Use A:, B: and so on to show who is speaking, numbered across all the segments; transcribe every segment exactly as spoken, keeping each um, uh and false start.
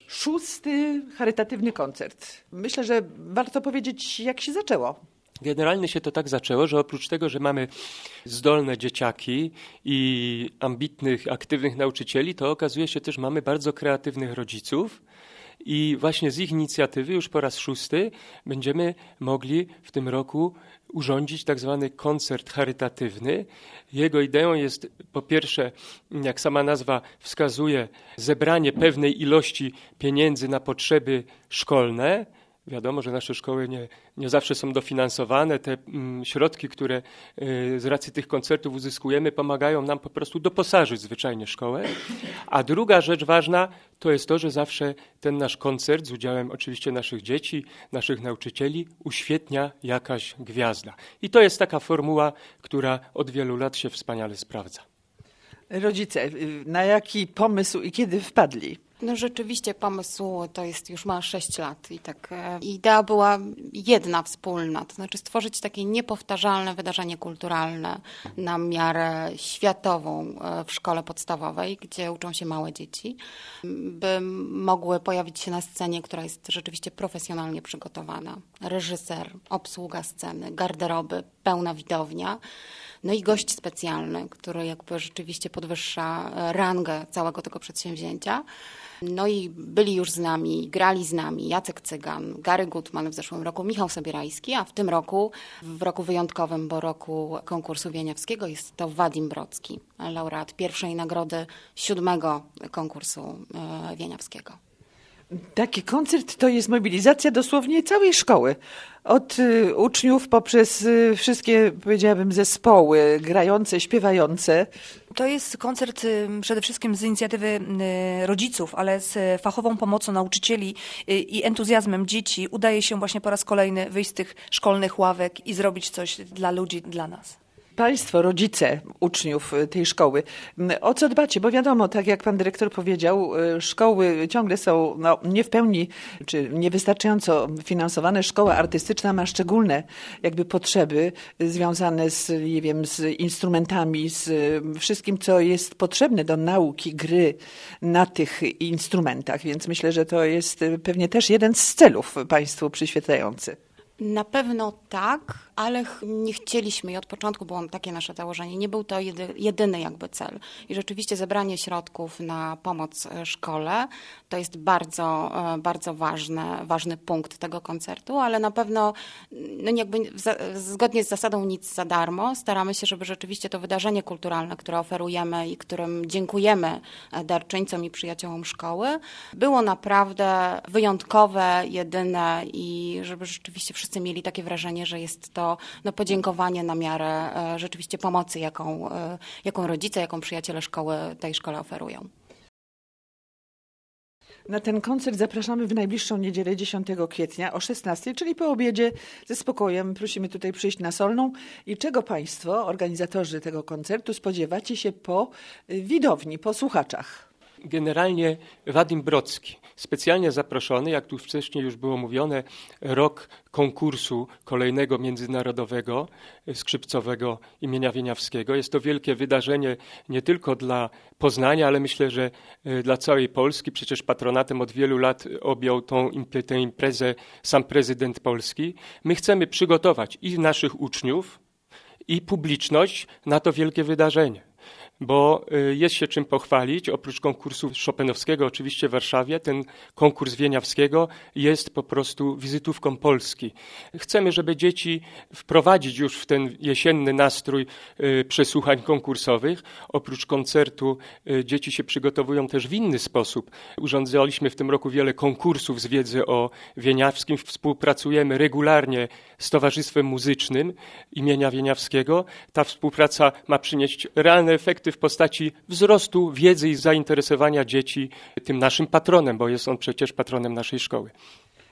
A: Szósty charytatywny koncert. Myślę, że warto powiedzieć, jak się zaczęło.
B: Generalnie się to tak zaczęło, że oprócz tego, że mamy zdolne dzieciaki i ambitnych, aktywnych nauczycieli, to okazuje się też, że mamy bardzo kreatywnych rodziców i właśnie z ich inicjatywy już po raz szósty będziemy mogli w tym roku urządzić tak zwany koncert charytatywny. Jego ideą jest po pierwsze, jak sama nazwa wskazuje, zebranie pewnej ilości pieniędzy na potrzeby szkolne. Wiadomo, że nasze szkoły nie, nie zawsze są dofinansowane. Te mm, środki, które y, z racji tych koncertów uzyskujemy, pomagają nam po prostu doposażyć zwyczajnie szkołę. A druga rzecz ważna to jest to, że zawsze ten nasz koncert z udziałem oczywiście naszych dzieci, naszych nauczycieli uświetnia jakaś gwiazda. I to jest taka formuła, która od wielu lat się wspaniale sprawdza.
A: Rodzice, na jaki pomysł i kiedy wpadli?
C: No rzeczywiście pomysł to jest już ma sześć lat i tak e, idea była jedna, wspólna, to znaczy stworzyć takie niepowtarzalne wydarzenie kulturalne na miarę światową e, w szkole podstawowej, gdzie uczą się małe dzieci, by mogły pojawić się na scenie, która jest rzeczywiście profesjonalnie przygotowana. Reżyser, obsługa sceny, garderoby, pełna widownia. No i gość specjalny, który jakby rzeczywiście podwyższa rangę całego tego przedsięwzięcia. No i byli już z nami, grali z nami Jacek Cygan, Gary Gutman w zeszłym roku, Michał Sobierajski, a w tym roku, w roku wyjątkowym, bo roku konkursu wieniawskiego, jest to Wadim Brocki, laureat pierwszej nagrody siódmego konkursu wieniawskiego.
A: Taki koncert to jest mobilizacja dosłownie całej szkoły. Od y, uczniów poprzez y, wszystkie, powiedziałabym, zespoły grające, śpiewające.
D: To jest koncert y, przede wszystkim z inicjatywy y, rodziców, ale z fachową pomocą nauczycieli y, i entuzjazmem dzieci udaje się właśnie po raz kolejny wyjść z tych szkolnych ławek i zrobić coś dla ludzi, dla nas.
A: Państwo, rodzice uczniów tej szkoły, o co dbacie? Bo wiadomo, tak jak pan dyrektor powiedział, szkoły ciągle są no, nie w pełni, czy niewystarczająco finansowane. Szkoła artystyczna ma szczególne jakby potrzeby związane z, nie wiem, z instrumentami, z wszystkim, co jest potrzebne do nauki, gry na tych instrumentach. Więc myślę, że to jest pewnie też jeden z celów państwu przyświecający.
C: Na pewno tak, ale nie chcieliśmy i od początku było takie nasze założenie. Nie był to jedy, jedyny jakby cel. I rzeczywiście zebranie środków na pomoc szkole to jest bardzo, bardzo ważny, ważny punkt tego koncertu, ale na pewno no jakby za, zgodnie z zasadą nic za darmo staramy się, żeby rzeczywiście to wydarzenie kulturalne, które oferujemy i którym dziękujemy darczyńcom i przyjaciołom szkoły, było naprawdę wyjątkowe, jedyne i żeby rzeczywiście wszyscy Wszyscy mieli takie wrażenie, że jest to no, podziękowanie na miarę e, rzeczywiście pomocy, jaką, e, jaką rodzice, jaką przyjaciele szkoły tej szkole oferują.
A: Na ten koncert zapraszamy w najbliższą niedzielę dziesiątego kwietnia o szesnastej, czyli po obiedzie ze spokojem. Prosimy tutaj przyjść na Solną. I czego państwo, organizatorzy tego koncertu, spodziewacie się po widowni, po słuchaczach?
B: Generalnie Wadim Brocki, specjalnie zaproszony, jak tu wcześniej już było mówione, rok konkursu kolejnego międzynarodowego skrzypcowego imienia Wieniawskiego. Jest to wielkie wydarzenie nie tylko dla Poznania, ale myślę, że dla całej Polski. Przecież patronatem od wielu lat objął tą, tę imprezę sam prezydent Polski. My chcemy przygotować i naszych uczniów, i publiczność na to wielkie wydarzenie. Bo jest się czym pochwalić. Oprócz konkursu chopinowskiego oczywiście w Warszawie, ten konkurs wieniawskiego jest po prostu wizytówką Polski. Chcemy, żeby dzieci wprowadzić już w ten jesienny nastrój y, przesłuchań konkursowych. Oprócz koncertu y, dzieci się przygotowują też w inny sposób. Urządzaliśmy w tym roku wiele konkursów z wiedzy o Wieniawskim. Współpracujemy regularnie z Towarzystwem Muzycznym imienia Wieniawskiego. Ta współpraca ma przynieść realne efekty w postaci wzrostu wiedzy i zainteresowania dzieci tym naszym patronem, bo jest on przecież patronem naszej szkoły.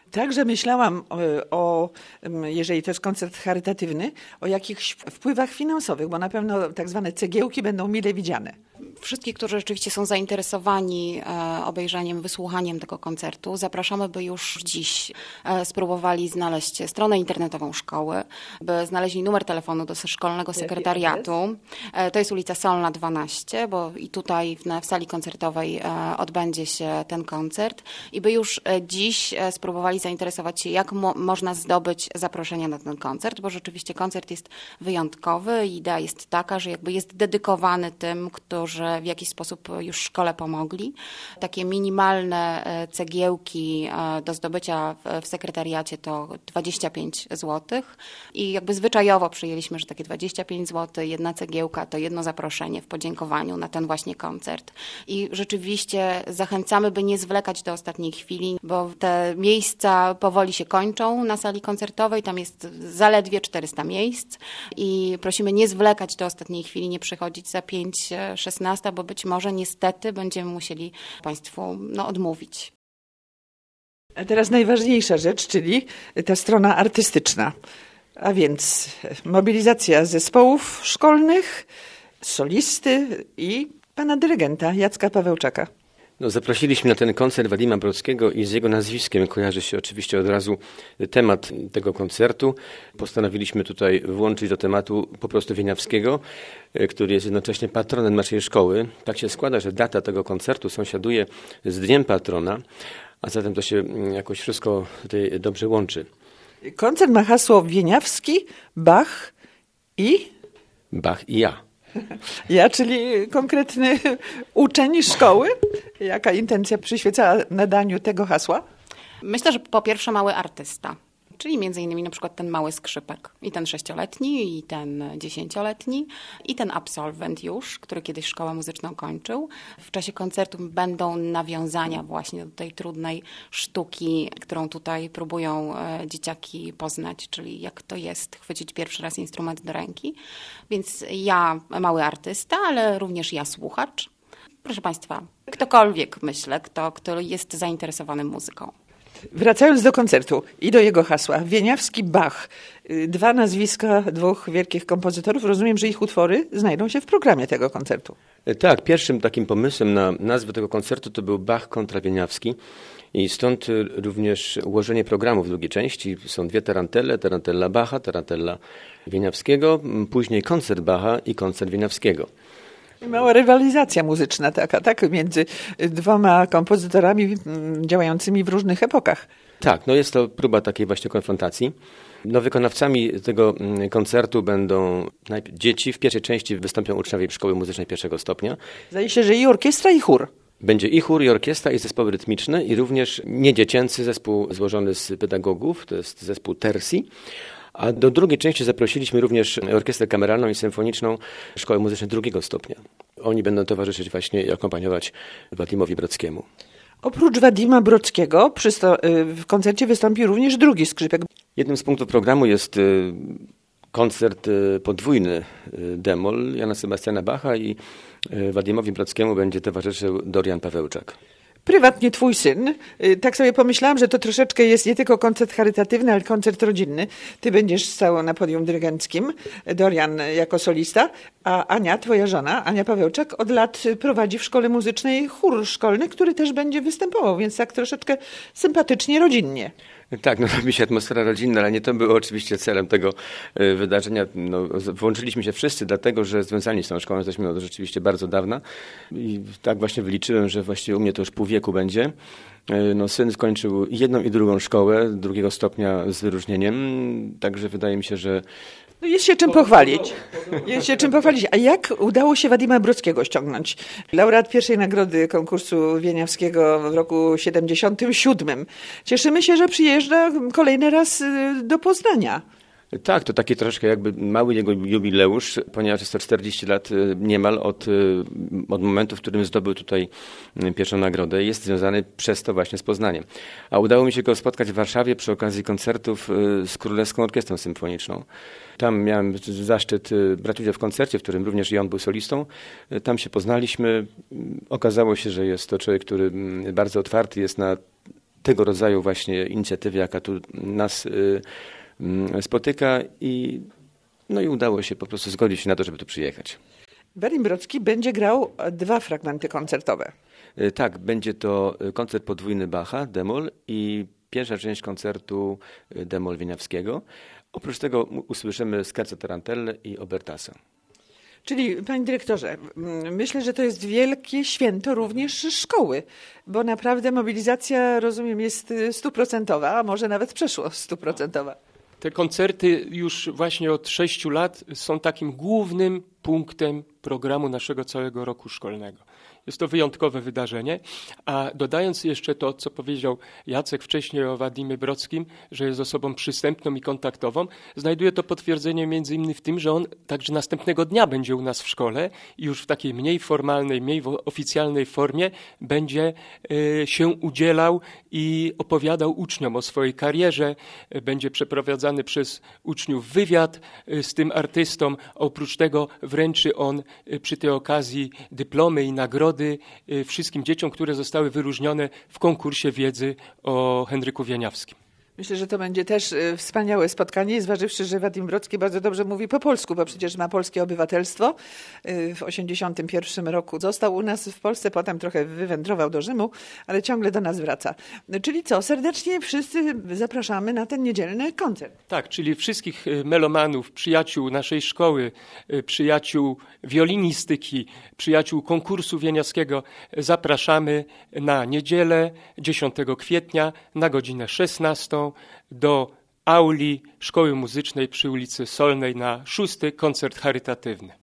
A: Także myślałam o, o, jeżeli to jest koncert charytatywny, o jakichś wpływach finansowych, bo na pewno tak zwane cegiełki będą mile widziane.
C: Wszystkich, którzy rzeczywiście są zainteresowani e, obejrzeniem, wysłuchaniem tego koncertu, zapraszamy, by już dziś e, spróbowali znaleźć stronę internetową szkoły, by znaleźli numer telefonu do szkolnego sekretariatu. E, to jest ulica Solna dwanaście, bo i tutaj w, w sali koncertowej e, odbędzie się ten koncert i by już e, dziś e, spróbowali zainteresować się, jak mo- można zdobyć zaproszenie na ten koncert, bo rzeczywiście koncert jest wyjątkowy. Idea jest taka, że jakby jest dedykowany tym, którzy w jakiś sposób już szkole pomogli. Takie minimalne cegiełki do zdobycia w sekretariacie to dwadzieścia pięć złotych i jakby zwyczajowo przyjęliśmy, że takie dwadzieścia pięć złotych, jedna cegiełka to jedno zaproszenie w podziękowaniu na ten właśnie koncert. I rzeczywiście zachęcamy, by nie zwlekać do ostatniej chwili, bo te miejsca powoli się kończą na sali koncertowej, tam jest zaledwie czterysta miejsc i prosimy nie zwlekać do ostatniej chwili, nie przychodzić za pięć szesnaście, bo być może niestety będziemy musieli Państwu no, odmówić.
A: A teraz najważniejsza rzecz, czyli ta strona artystyczna, a więc mobilizacja zespołów szkolnych, solisty i pana dyrygenta Jacka Pawełczaka.
E: No, zaprosiliśmy na ten koncert Wadima Brockiego i z jego nazwiskiem kojarzy się oczywiście od razu temat tego koncertu. Postanowiliśmy tutaj włączyć do tematu po prostu Wieniawskiego, który jest jednocześnie patronem naszej szkoły. Tak się składa, że data tego koncertu sąsiaduje z Dniem Patrona, a zatem to się jakoś wszystko tutaj dobrze łączy.
A: Koncert ma hasło Wieniawski, Bach i...
E: Bach i ja.
A: Ja, czyli konkretny uczeń szkoły. Jaka intencja przyświecała nadaniu tego hasła?
C: Myślę, że po pierwsze mały artysta, czyli między innymi na przykład ten mały skrzypek. I ten sześcioletni, i ten dziesięcioletni, i ten absolwent już, który kiedyś szkołę muzyczną kończył. W czasie koncertu będą nawiązania właśnie do tej trudnej sztuki, którą tutaj próbują dzieciaki poznać, czyli jak to jest chwycić pierwszy raz instrument do ręki. Więc ja mały artysta, ale również ja słuchacz. Proszę Państwa, ktokolwiek, myślę, kto, kto jest zainteresowany muzyką.
A: Wracając do koncertu i do jego hasła, Wieniawski, Bach, dwa nazwiska dwóch wielkich kompozytorów. Rozumiem, że ich utwory znajdą się w programie tego koncertu.
E: Tak, pierwszym takim pomysłem na nazwę tego koncertu to był Bach kontra Wieniawski i stąd również ułożenie programu w drugiej części. Są dwie tarantelle, tarantella Bacha, tarantella Wieniawskiego, później koncert Bacha i koncert Wieniawskiego.
A: Mała rywalizacja muzyczna taka, tak? Między dwoma kompozytorami działającymi w różnych epokach.
E: Tak, no jest to próba takiej właśnie konfrontacji. No, wykonawcami tego koncertu będą najpierw dzieci. W pierwszej części wystąpią uczniowie szkoły muzycznej pierwszego stopnia.
A: Zdaje się, że i orkiestra, i chór.
E: Będzie i chór, i orkiestra, i zespoły rytmiczne, i również niedziecięcy zespół złożony z pedagogów, to jest zespół Tersi. A do drugiej części zaprosiliśmy również orkiestrę kameralną i symfoniczną Szkoły Muzycznej drugiego stopnia. Oni będą towarzyszyć właśnie i akompaniować Wadimowi Brockiemu.
A: Oprócz Wadima Brockiego przy sto, w koncercie wystąpi również drugi skrzypek.
E: Jednym z punktów programu jest koncert podwójny demol Jana Sebastiana Bacha i Wadimowi Brockiemu będzie towarzyszył Dorian Pawełczak.
A: Prywatnie twój syn. Tak sobie pomyślałam, że to troszeczkę jest nie tylko koncert charytatywny, ale koncert rodzinny. Ty będziesz stał na podium dyrygenckim, Dorian jako solista, a Ania, twoja żona, Ania Pawełczak, od lat prowadzi w szkole muzycznej chór szkolny, który też będzie występował, więc tak troszeczkę sympatycznie, rodzinnie.
E: Tak, no robi się atmosfera rodzinna, ale nie to było oczywiście celem tego y, wydarzenia. No, włączyliśmy się wszyscy dlatego, że związani z tą szkołą jesteśmy od rzeczywiście bardzo dawna i tak właśnie wyliczyłem, że właściwie u mnie to już pół wieku będzie. Y, no, syn skończył jedną i drugą szkołę, drugiego stopnia z wyróżnieniem, także wydaje mi się, że
A: No jest się czym pochwalić. Jest się czym pochwalić. A jak udało się Wadima Brockiego ściągnąć? Laureat pierwszej nagrody konkursu wieniawskiego w roku siedemdziesiątym siódmym. Cieszymy się, że przyjeżdża kolejny raz do Poznania.
E: Tak, to taki troszkę jakby mały jego jubileusz, ponieważ jest to czterdzieści lat niemal od, od momentu, w którym zdobył tutaj pierwszą nagrodę. Jest związany przez to właśnie z Poznaniem. A udało mi się go spotkać w Warszawie przy okazji koncertów z Królewską Orkiestrą Symfoniczną. Tam miałem zaszczyt brać udział w koncercie, w którym również i on był solistą. Tam się poznaliśmy. Okazało się, że jest to człowiek, który bardzo otwarty jest na tego rodzaju właśnie inicjatywy, jaka tu nas spotyka i, no i udało się po prostu zgodzić się na to, żeby tu przyjechać.
A: Wadim Brocki będzie grał dwa fragmenty koncertowe.
E: Tak, będzie to koncert podwójny Bacha, d-moll i pierwsza część koncertu d-moll Wieniawskiego. Oprócz tego usłyszymy Scherzo Tarantelle i Obertasa.
A: Czyli, panie dyrektorze, myślę, że to jest wielkie święto również szkoły, bo naprawdę mobilizacja, rozumiem, jest stuprocentowa, a może nawet przeszło stuprocentowa.
B: Te koncerty już właśnie od sześciu lat są takim głównym punktem programu naszego całego roku szkolnego. Jest to wyjątkowe wydarzenie, a dodając jeszcze to, co powiedział Jacek wcześniej o Wadimie Brockim, że jest osobą przystępną i kontaktową, znajduje to potwierdzenie między innymi w tym, że on także następnego dnia będzie u nas w szkole i już w takiej mniej formalnej, mniej oficjalnej formie będzie y, się udzielał i opowiadał uczniom o swojej karierze. Będzie przeprowadzany przez uczniów wywiad y, z tym artystą. Oprócz tego wręczy on y, przy tej okazji dyplomy i nagrody wszystkim dzieciom, które zostały wyróżnione w konkursie wiedzy o Henryku Wieniawskim.
A: Myślę, że to będzie też wspaniałe spotkanie, zważywszy, że Wadim Brocki bardzo dobrze mówi po polsku, bo przecież ma polskie obywatelstwo. W osiemdziesiątym pierwszym roku został u nas w Polsce, potem trochę wywędrował do Rzymu, ale ciągle do nas wraca. Czyli co, serdecznie wszyscy zapraszamy na ten niedzielny koncert.
B: Tak, czyli wszystkich melomanów, przyjaciół naszej szkoły, przyjaciół wiolinistyki, przyjaciół konkursu wieniawskiego zapraszamy na niedzielę dziesiątego kwietnia na godzinę szesnastą do auli Szkoły Muzycznej przy ulicy Solnej na szósty koncert charytatywny.